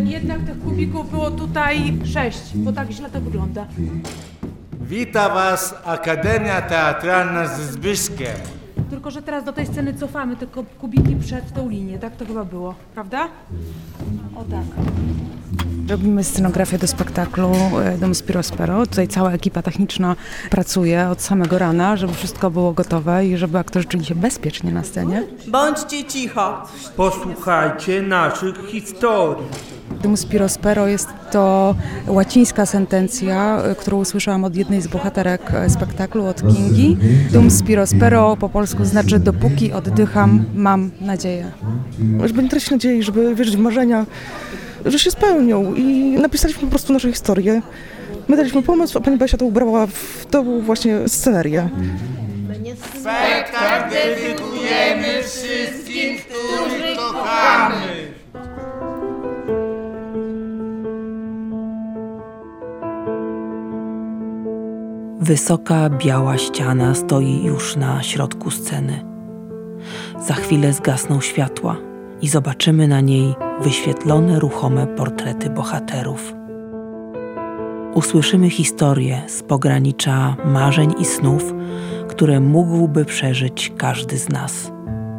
jednak tych kubików było tutaj 6, bo tak źle to wygląda. Wita was Akademia Teatralna ze Zbyszkiem. Tylko że teraz do tej sceny cofamy tylko kubiki przed tą linię, tak to chyba było, prawda? O tak. Robimy scenografię do spektaklu Dom Spiro Spero. Tutaj cała ekipa techniczna pracuje od samego rana, żeby wszystko było gotowe i żeby aktorzy czuli się bezpiecznie na scenie. Bądźcie cicho. Posłuchajcie naszych historii. Dum Spiro Spero jest to łacińska sentencja, którą usłyszałam od jednej z bohaterek spektaklu, od Kingi. Dum Spiro Spero po polsku znaczy dopóki oddycham, mam nadzieję. Żeby nie tracić nadziei, żeby wierzyć w marzenia, że się spełnią i napisaliśmy po prostu naszą historię. My daliśmy pomysł, a pani Basia to ubrała w tą właśnie scenerię. Spektakl dedykujemy wszystkim, których kochamy. Wysoka, biała ściana stoi już na środku sceny. Za chwilę zgasną światła i zobaczymy na niej wyświetlone ruchome portrety bohaterów. Usłyszymy historię z pogranicza marzeń i snów, które mógłby przeżyć każdy z nas.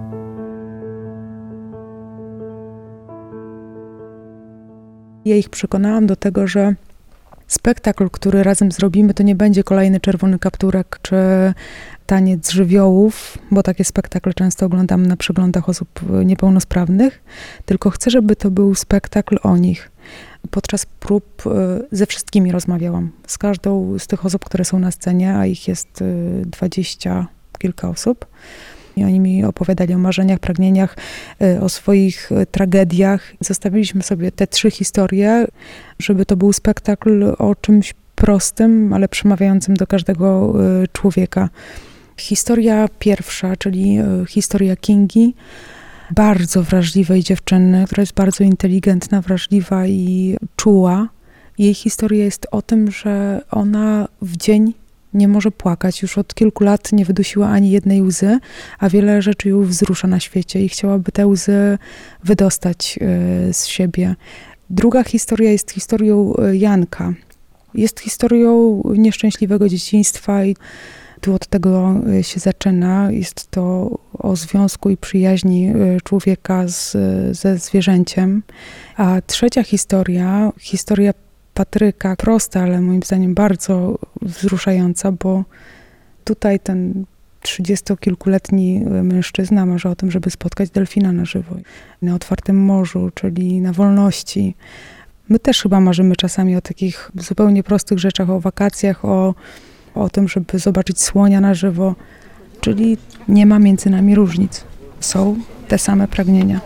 Ja ich przekonałam do tego, że spektakl, który razem zrobimy, to nie będzie kolejny Czerwony Kapturek czy Taniec żywiołów, bo takie spektakle często oglądam na przeglądach osób niepełnosprawnych, tylko chcę, żeby to był spektakl o nich. Podczas prób ze wszystkimi rozmawiałam, z każdą z tych osób, które są na scenie, a ich jest 20 kilka osób. I oni mi opowiadali o marzeniach, pragnieniach, o swoich tragediach. Zostawiliśmy sobie te 3 historie, żeby to był spektakl o czymś prostym, ale przemawiającym do każdego człowieka. Historia pierwsza, czyli historia Kingi, bardzo wrażliwej dziewczyny, która jest bardzo inteligentna, wrażliwa i czuła. Jej historia jest o tym, że ona w dzień nie może płakać. Już od kilku lat nie wydusiła ani jednej łzy, a wiele rzeczy ją wzrusza na świecie i chciałaby te łzy wydostać z siebie. Druga historia jest historią Janka. Jest historią nieszczęśliwego dzieciństwa i tu od tego się zaczyna. Jest to o związku i przyjaźni człowieka ze zwierzęciem. A trzecia historia, historia Patryka, prosta, ale moim zdaniem bardzo wzruszająca, bo tutaj ten 30-kilkuletni mężczyzna marzy o tym, żeby spotkać delfina na żywo. Na otwartym morzu, czyli na wolności. My też chyba marzymy czasami o takich zupełnie prostych rzeczach, o wakacjach, o tym, żeby zobaczyć słonia na żywo. Czyli nie ma między nami różnic. Są te same pragnienia.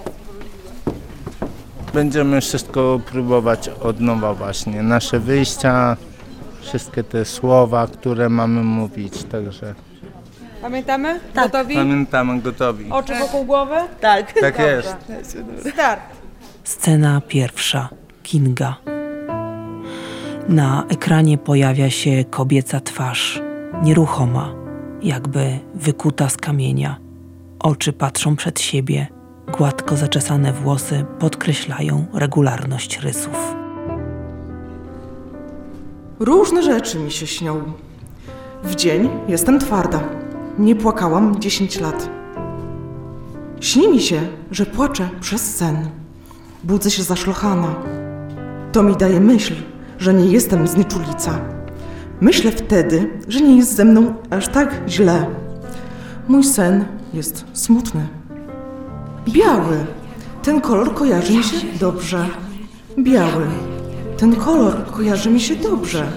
Będziemy wszystko próbować od nowa właśnie. Nasze wyjścia, wszystkie te słowa, które mamy mówić, także... Pamiętamy? Tak. Gotowi? Pamiętamy, gotowi. Oczy wokół głowy? Tak. Tak jest. Start. Scena pierwsza. Kinga. Na ekranie pojawia się kobieca twarz, nieruchoma, jakby wykuta z kamienia. Oczy patrzą przed siebie, gładko zaczesane włosy podkreślają regularność rysów. Różne rzeczy mi się śnią. W dzień jestem twarda. Nie płakałam 10 lat. Śni mi się, że płaczę przez sen. Budzę się zaszlochana. To mi daje myśl, że nie jestem znieczulica. Myślę wtedy, że nie jest ze mną aż tak źle. Mój sen jest smutny. Biały. Ten kolor kojarzy mi się dobrze. Biały. Ten kolor kojarzy mi się dobrze.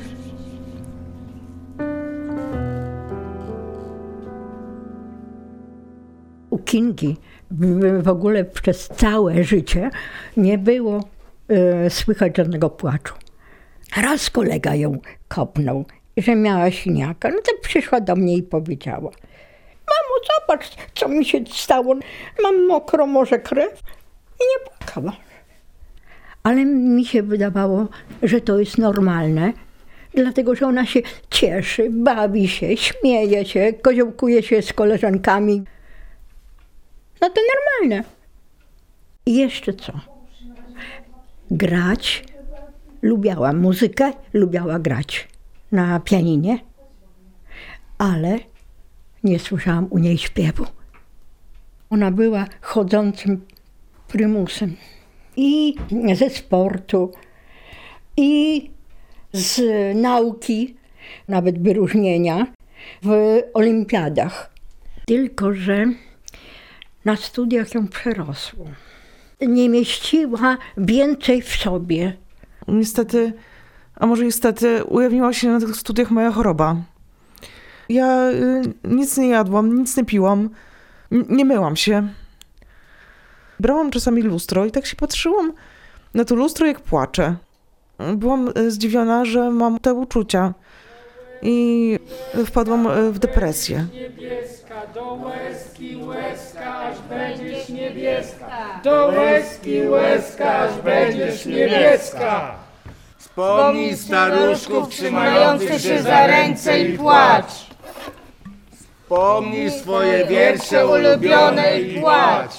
U Kingi w ogóle przez całe życie nie było słychać żadnego płaczu. Raz kolega ją kopnął, że miała siniaka. No to przyszła do mnie i powiedziała: mamo, zobacz, co mi się stało. Mam mokro, może krew. I nie płakała. Ale mi się wydawało, że to jest normalne, dlatego że ona się cieszy, bawi się, śmieje się, koziołkuje się z koleżankami. No to normalne. I jeszcze co? grać. Lubiała muzykę, lubiała grać na pianinie, ale nie słyszałam u niej śpiewu. Ona była chodzącym prymusem i ze sportu, i z nauki, nawet wyróżnienia w olimpiadach. Tylko że na studiach ją przerosło. Nie mieściła więcej w sobie. Niestety, a może niestety, ujawniła się na tych studiach moja choroba. Ja nic nie jadłam, nic nie piłam, nie myłam się. Brałam czasami lustro i tak się patrzyłam na to lustro, jak płaczę. Byłam zdziwiona, że mam te uczucia i wpadłam w depresję. Niebieska, do łezki, łezka, aż będziesz niebieska. Do łezki, łezka, aż będziesz niebieska. Wspomnij staruszków trzymających się za ręce i płacz. Wspomnij swoje wiersze ulubione i płacz.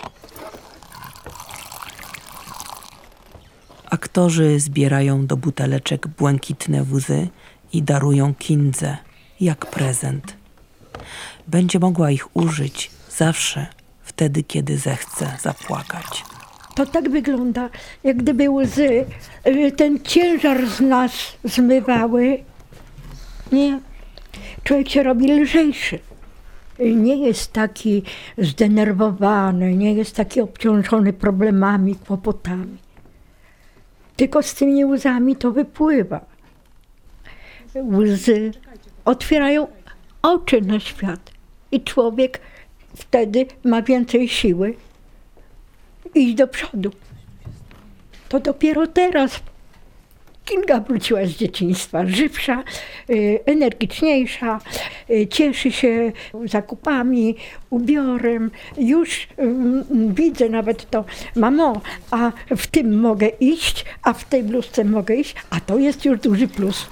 Aktorzy zbierają do buteleczek błękitne łzy i darują Kindze jak prezent. Będzie mogła ich użyć zawsze, wtedy, kiedy zechce zapłakać. To tak wygląda, jak gdyby łzy ten ciężar z nas zmywały. Nie, człowiek się robi lżejszy. Nie jest taki zdenerwowany, nie jest taki obciążony problemami, kłopotami. Tylko z tymi łzami to wypływa. Łzy otwierają oczy na świat i człowiek wtedy ma więcej siły iść do przodu. To dopiero teraz Kinga wróciła z dzieciństwa, żywsza, energiczniejsza, cieszy się zakupami, ubiorem. Już widzę nawet to, mamo, a w tym mogę iść, a w tej bluzce mogę iść, a to jest już duży plus.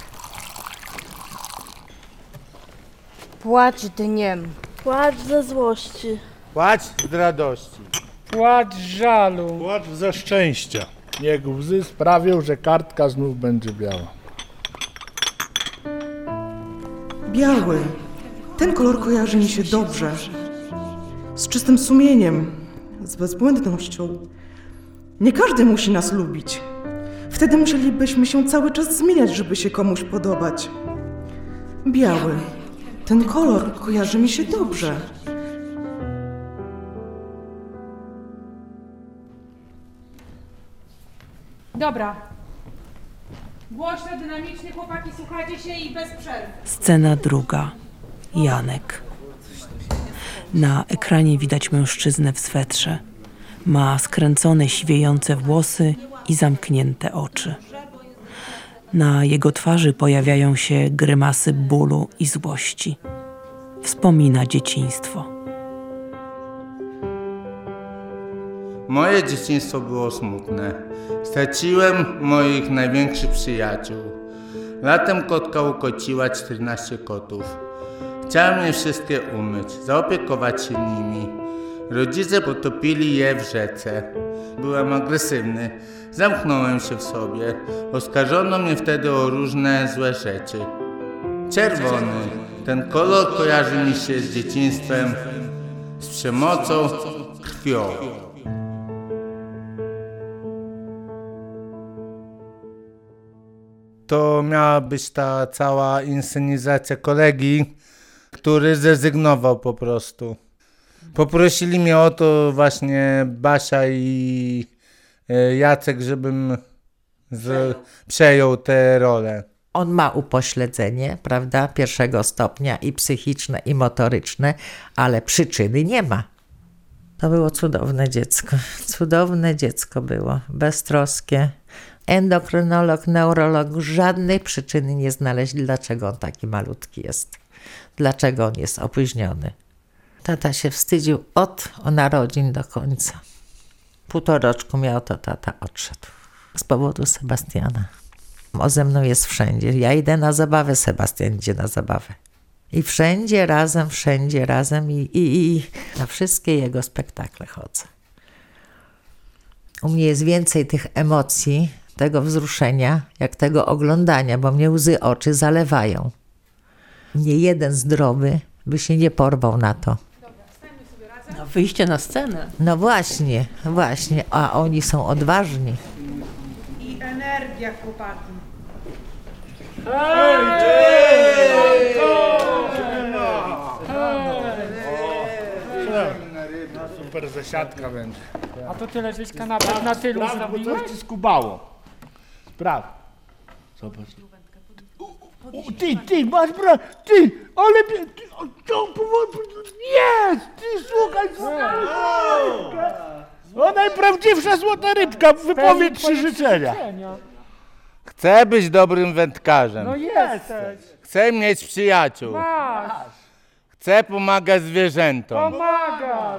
Płacz dniem. Płacz ze złości. Płacz z radości. Płacz z żalu. Płacz ze szczęścia. Niech łzy sprawią, że kartka znów będzie biała. Biały. Ten kolor kojarzy mi się dobrze. Z czystym sumieniem, z bezbłędnością. Nie każdy musi nas lubić. Wtedy musielibyśmy się cały czas zmieniać, żeby się komuś podobać. Biały. Ten kolor kojarzy mi się dobrze. Dobra. Głośno, dynamicznie, chłopaki, słuchajcie się i bez przerwy. Scena druga. Janek. Na ekranie widać mężczyznę w swetrze. Ma skręcone, siwiejące włosy i zamknięte oczy. Na jego twarzy pojawiają się grymasy bólu i złości. Wspomina dzieciństwo. Moje dzieciństwo było smutne. Straciłem moich największych przyjaciół. Latem kotka ukociła 14 kotów. Chciałem je wszystkie umyć, zaopiekować się nimi. Rodzice potopili je w rzece. Byłem agresywny, zamknąłem się w sobie. Oskarżono mnie wtedy o różne złe rzeczy. Czerwony, ten kolor kojarzy mi się z dzieciństwem, z przemocą, krwią. To miała być ta cała inscenizacja kolegi, który zrezygnował po prostu. Poprosili mnie o to właśnie Basia i Jacek, żebym przejął tę rolę. On ma upośledzenie, prawda, pierwszego stopnia i psychiczne, i motoryczne, ale przyczyny nie ma. To było cudowne dziecko. Cudowne dziecko było, beztroskie. Endokrynolog, neurolog żadnej przyczyny nie znaleźli, dlaczego on taki malutki jest. Dlaczego on jest opóźniony. Tata się wstydził od narodzin do końca. 1,5 roku miał, to tata odszedł. Z powodu Sebastiana. On ze mną jest wszędzie. Ja idę na zabawę, Sebastian idzie na zabawę. I wszędzie razem i na wszystkie jego spektakle chodzę. U mnie jest więcej tych emocji, tego wzruszenia, jak tego oglądania, bo mnie łzy oczy zalewają. Nie jeden zdrowy by się nie porwał na to. No, wyjście na scenę. No właśnie, a oni są odważni. I energia, chłopaki. Super zasiadka będzie. A to tyle, żeś kanapę na tylu Sprawdź, bo zrobiłeś? coś ci skubało. Sprawdź. Zobacz. Ty, masz ty, ale jest, ty, słuchaj, o, najprawdziwsza złota rybka, wypowiedz 3 życzenia. Chcę być dobrym wędkarzem. No jesteś. Chcę mieć przyjaciół. Masz. Chcę pomagać zwierzętom. Pomagasz.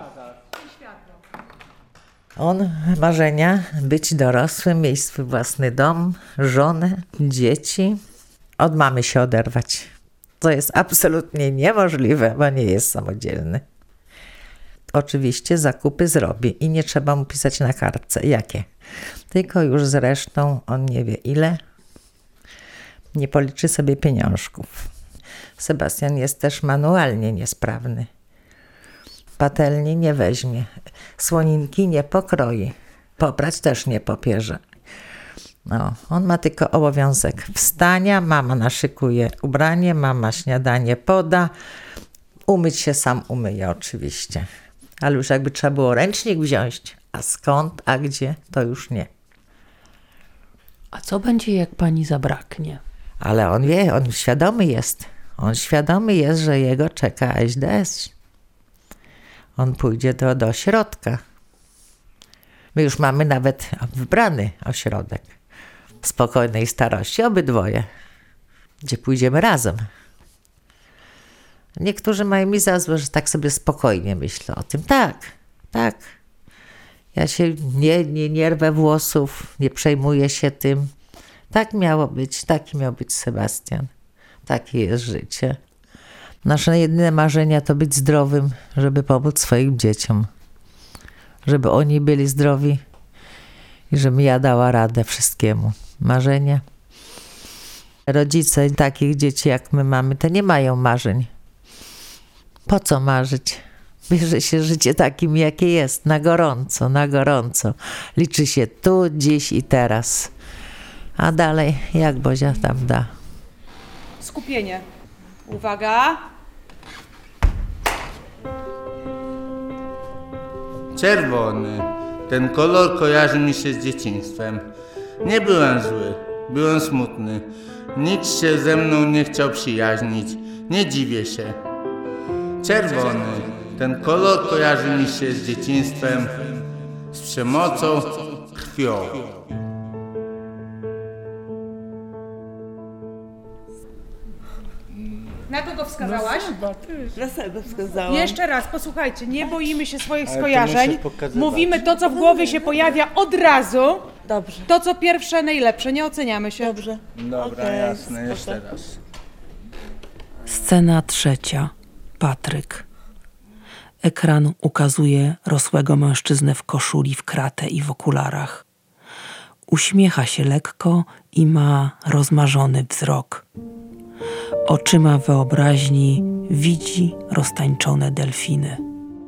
On marzenia być dorosłym, mieć swój własny dom, żonę, dzieci. Od mamy się oderwać. To jest absolutnie niemożliwe, bo nie jest samodzielny. Oczywiście zakupy zrobi i nie trzeba mu pisać na kartce jakie. Tylko już zresztą on nie wie ile. Nie policzy sobie pieniążków. Sebastian jest też manualnie niesprawny. Patelni nie weźmie, słoninki nie pokroi, poprać też nie popierze. No, on ma tylko obowiązek wstania, mama naszykuje ubranie, mama śniadanie poda, umyć się sam umyje oczywiście. Ale już jakby trzeba było ręcznik wziąć, a skąd, a gdzie, to już nie. A co będzie, jak pani zabraknie? Ale on wie, on świadomy jest. On świadomy jest, że jego czeka SDS. On pójdzie do ośrodka. My już mamy nawet wybrany ośrodek spokojnej starości, obydwoje, gdzie pójdziemy razem. Niektórzy mają mi za złe, że tak sobie spokojnie myślę o tym. Tak. Ja się nie rwę włosów, nie przejmuję się tym. Tak miało być, taki miał być Sebastian. Takie jest życie. Nasze jedyne marzenia to być zdrowym, żeby pomóc swoim dzieciom. Żeby oni byli zdrowi i żebym ja dała radę wszystkiemu. Marzenia. Rodzice takich dzieci jak my mamy, to nie mają marzeń. Po co marzyć? Bierze się życie takim, jakie jest, na gorąco. Liczy się tu, dziś i teraz. A dalej, jak Bozia tam da. Skupienie. Uwaga. Czerwony. Ten kolor kojarzy mi się z dzieciństwem. Nie byłem zły, byłem smutny. Nikt się ze mną nie chciał przyjaźnić. Nie dziwię się. Czerwony. Ten kolor kojarzy mi się z dzieciństwem, z przemocą, krwią. Na kogo wskazałaś? Na Sebę wskazałam. Jeszcze raz, posłuchajcie, nie boimy się swoich skojarzeń. Mówimy to, co w głowie się pojawia od razu. Dobrze. To, co pierwsze, najlepsze. Nie oceniamy się. Dobrze. Dobra, jasne, jeszcze raz. Scena 3. Patryk. Ekran ukazuje rosłego mężczyznę w koszuli, w kratę i w okularach. Uśmiecha się lekko i ma rozmarzony wzrok. Oczyma wyobraźni widzi roztańczone delfiny.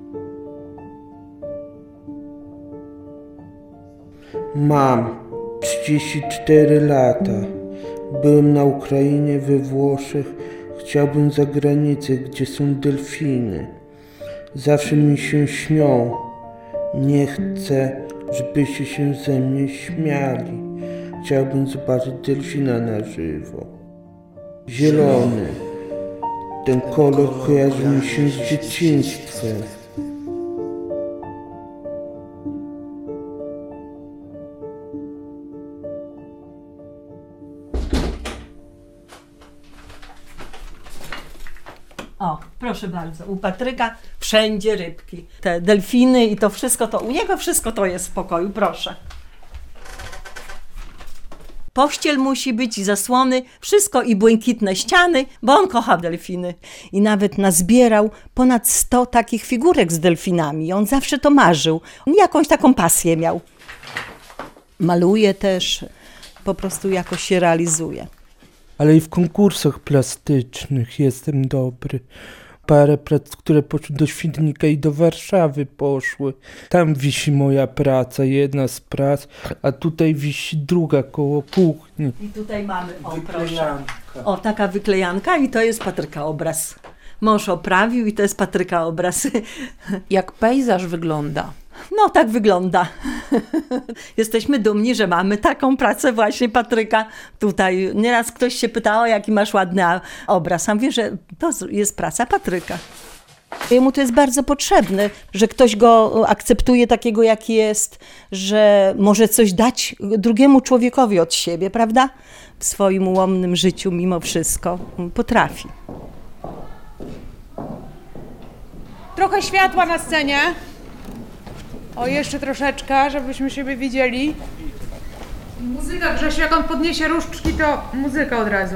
Mam 34 lata. Byłem na Ukrainie, we Włoszech. Chciałbym za granicę, gdzie są delfiny. Zawsze mi się śnią. Nie chcę, żebyście się ze mnie śmiali. Chciałbym zobaczyć delfina na żywo. Zielony. Ten kolor kojarzy mi się z dzieciństwem. O, proszę bardzo, u Patryka wszędzie rybki. Te delfiny i to wszystko, to u niego wszystko to jest w pokoju, proszę. Pościel musi być i zasłony, wszystko i błękitne ściany, bo on kocha delfiny. I nawet nazbierał ponad 100 takich figurek z delfinami. On zawsze to marzył. On jakąś taką pasję miał. maluje też, po prostu jakoś się realizuje. Ale i w konkursach plastycznych jestem dobry. Parę prac, które poszły do Świdnika i do Warszawy poszły. Tam wisi moja praca, jedna z prac, a tutaj wisi druga koło kuchni. I tutaj mamy, proszę. O, taka wyklejanka i to jest Patryka obraz. Mąż oprawił i to jest Patryka obraz. Jak pejzaż wygląda? No, tak wygląda. Jesteśmy dumni, że mamy taką pracę właśnie Patryka. Tutaj nieraz ktoś się pyta, o jaki masz ładny obraz. A mówię, że to jest praca Patryka. Jemu to jest bardzo potrzebne, że ktoś go akceptuje takiego, jaki jest, że może coś dać drugiemu człowiekowi od siebie, prawda? W swoim ułomnym życiu mimo wszystko potrafi. Trochę światła na scenie. O, jeszcze troszeczkę, żebyśmy siebie widzieli. Muzyka, Grzesiu, jak on podniesie różdżki, to muzyka od razu.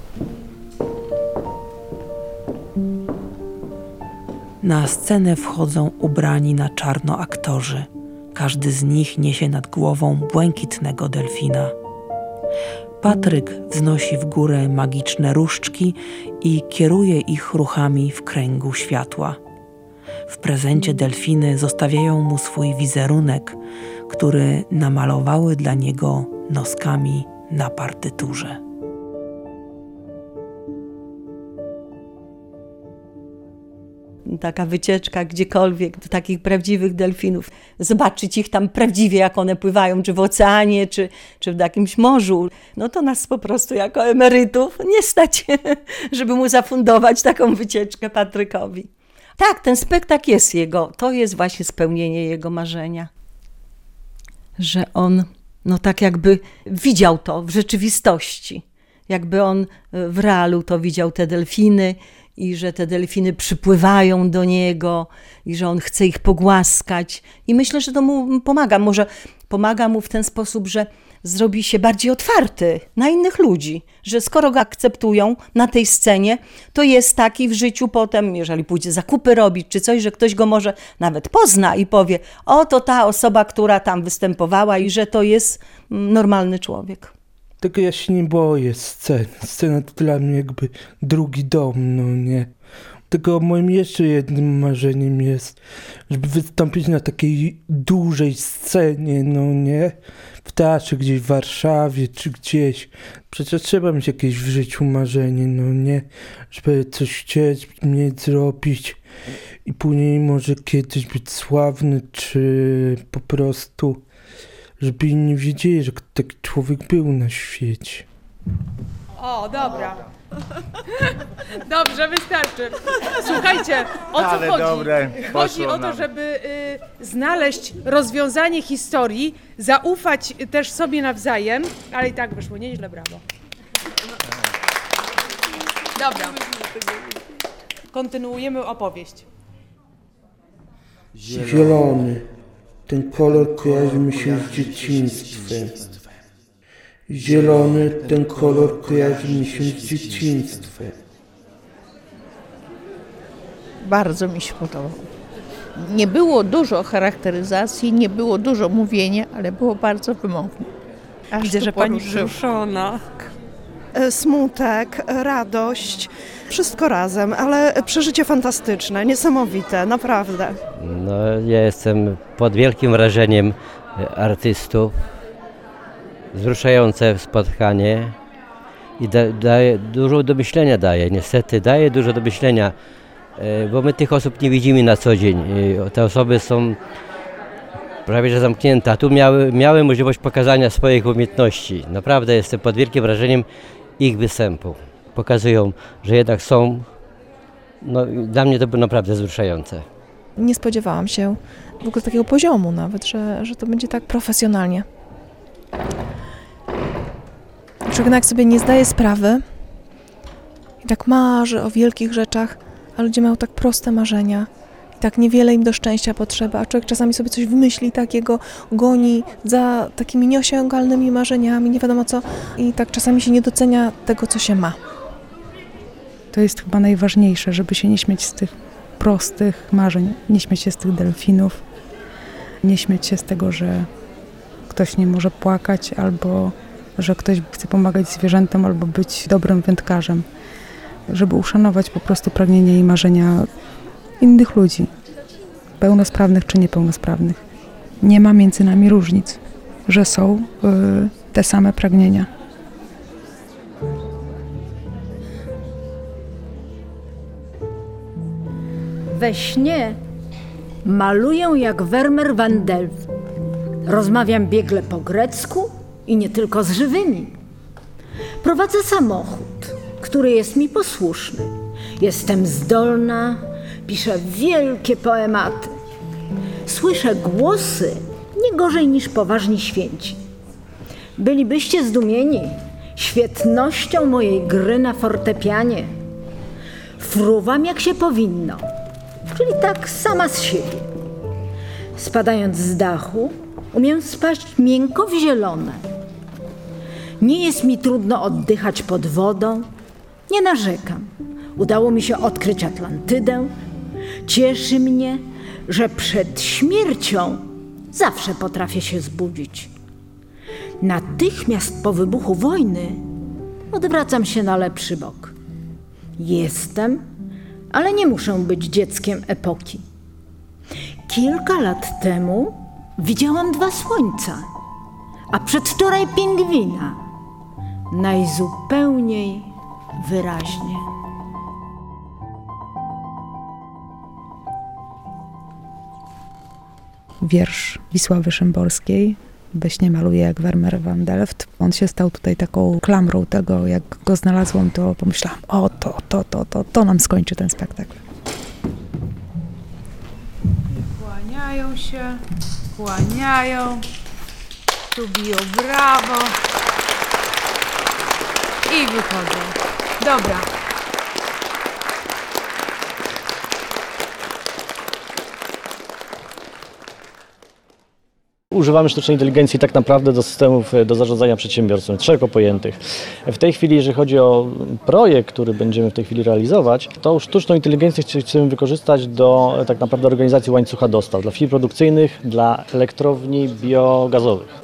Na scenę wchodzą ubrani na czarno aktorzy. Każdy z nich niesie nad głową błękitnego delfina. Patryk wznosi w górę magiczne różdżki i kieruje ich ruchami w kręgu światła. W prezencie delfiny zostawiają mu swój wizerunek, który namalowały dla niego noskami na partyturze. Taka wycieczka gdziekolwiek do takich prawdziwych delfinów, zobaczyć ich tam prawdziwie, jak one pływają, czy w oceanie, czy w jakimś morzu, no to nas po prostu jako emerytów nie stać, żeby mu zafundować taką wycieczkę Patrykowi. Tak, ten spektakl jest jego, to jest właśnie spełnienie jego marzenia. Że on, no tak jakby widział to w rzeczywistości, jakby on w realu to widział te delfiny i że te delfiny przypływają do niego i że on chce ich pogłaskać. I myślę, że to mu pomaga. Może pomaga mu w ten sposób, że zrobi się bardziej otwarty na innych ludzi, że skoro go akceptują na tej scenie, to jest taki w życiu potem, jeżeli pójdzie zakupy robić czy coś, że ktoś go może nawet pozna i powie, o to ta osoba, która tam występowała i że to jest normalny człowiek. Tego ja się nie boję sceny. Scena to dla mnie jakby drugi dom, no nie. Tylko moim jeszcze jednym marzeniem jest, żeby wystąpić na takiej dużej scenie, no nie? W teatrze gdzieś w Warszawie czy gdzieś. Przecież trzeba mieć jakieś w życiu marzenie, no nie? Żeby coś chcieć, mieć, zrobić i później może kiedyś być sławny, czy po prostu, żeby inni wiedzieli, że taki człowiek był na świecie. O, dobra. Dobrze, wystarczy. Słuchajcie, o co Ale chodzi? dobre, Chodzi o to, nam. żeby znaleźć rozwiązanie historii, zaufać też sobie nawzajem, ale i tak wyszło nieźle, brawo. Dobra. Kontynuujemy opowieść. Zielony. Ten kolor kojarzy mi się z dzieciństwem. Zielony, ten kolor kojarzy mi się z dzieciństwem. Bardzo mi się podobał. Nie było dużo charakteryzacji, nie było dużo mówienia, ale było bardzo wymowne. Widzę, że pani wzruszona. Smutek, radość, wszystko razem, ale przeżycie fantastyczne, niesamowite, naprawdę. No, ja jestem pod wielkim wrażeniem artystów. Wzruszające spotkanie i daje dużo do myślenia, niestety daje dużo do myślenia, bo my tych osób nie widzimy na co dzień. Te osoby są prawie że zamknięte, a tu miały możliwość pokazania swoich umiejętności. Naprawdę jestem pod wielkim wrażeniem ich występu. Pokazują, że jednak są, no dla mnie to było naprawdę wzruszające. Nie spodziewałam się w ogóle takiego poziomu nawet, że to będzie tak profesjonalnie. Człowiek jednak sobie nie zdaje sprawy i tak marzy o wielkich rzeczach, a ludzie mają tak proste marzenia i tak niewiele im do szczęścia potrzeba, a człowiek czasami sobie coś wymyśli takiego, goni za takimi nieosiągalnymi marzeniami, nie wiadomo co i tak czasami się nie docenia tego, co się ma. To jest chyba najważniejsze, żeby się nie śmiać z tych prostych marzeń, nie śmiać się z tych delfinów, nie śmiać się z tego, że ktoś nie może płakać, albo że ktoś chce pomagać zwierzętom, albo być dobrym wędkarzem. Żeby uszanować po prostu pragnienia i marzenia innych ludzi, pełnosprawnych czy niepełnosprawnych. Nie ma między nami różnic, że są te same pragnienia. We śnie maluję jak Vermeer van Delft. Rozmawiam biegle po grecku i nie tylko z żywymi. Prowadzę samochód, który jest mi posłuszny. Jestem zdolna, piszę wielkie poematy. Słyszę głosy nie gorzej niż poważni święci. Bylibyście zdumieni świetnością mojej gry na fortepianie. Fruwam jak się powinno, czyli tak sama z siebie. Spadając z dachu, umiem spaść miękko w zielone. Nie jest mi trudno oddychać pod wodą, nie narzekam. Udało mi się odkryć Atlantydę. Cieszy mnie, że przed śmiercią zawsze potrafię się zbudzić. Natychmiast po wybuchu wojny odwracam się na lepszy bok. Jestem, ale nie muszę być dzieckiem epoki. Kilka lat temu widziałam 2 słońca, a przedwczoraj pingwina. Najzupełniej wyraźnie. Wiersz Wisławy Szymborskiej we śnie maluje jak Vermeer van Delft. On się stał tutaj taką klamrą tego, jak go znalazłam, to pomyślałam, o to nam skończy ten spektakl. Kłaniają się, kłaniają, tu biją brawo i wychodzą. Dobra. Używamy sztucznej inteligencji tak naprawdę do systemów do zarządzania przedsiębiorstwem, szeroko pojętych. W tej chwili, jeżeli chodzi o projekt, który będziemy w tej chwili realizować, to sztuczną inteligencję chcemy wykorzystać do tak naprawdę organizacji łańcucha dostaw dla firm produkcyjnych, dla elektrowni biogazowych.